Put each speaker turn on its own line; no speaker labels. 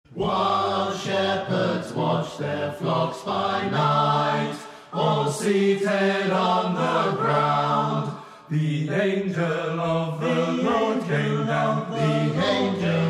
While shepherds watch their flocks by night, all seated on the ground, the angel of the Lord came down. The angel